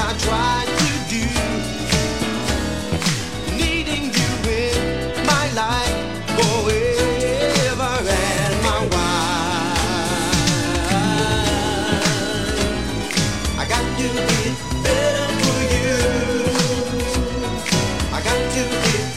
I try to do, needing you in my life forever and my wife. I got to get better for you. I got to get